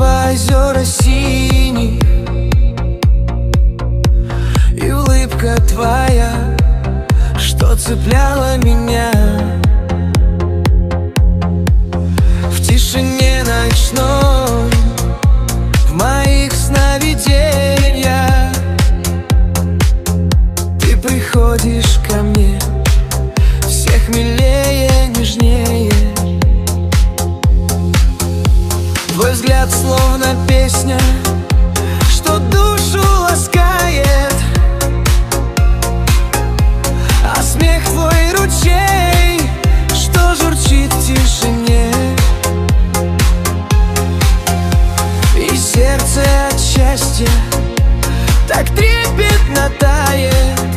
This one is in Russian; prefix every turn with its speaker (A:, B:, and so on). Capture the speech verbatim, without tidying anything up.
A: небо озера синий, и улыбка твоя, что цепляла меня. В тишине ночной, в моих сновидениях ты приходишь ко мне, всех милее, нежнее. Твой взгляд словно песня, что душу ласкает, а смех твой ручей, что журчит в тишине. И сердце от счастья так трепетно тает,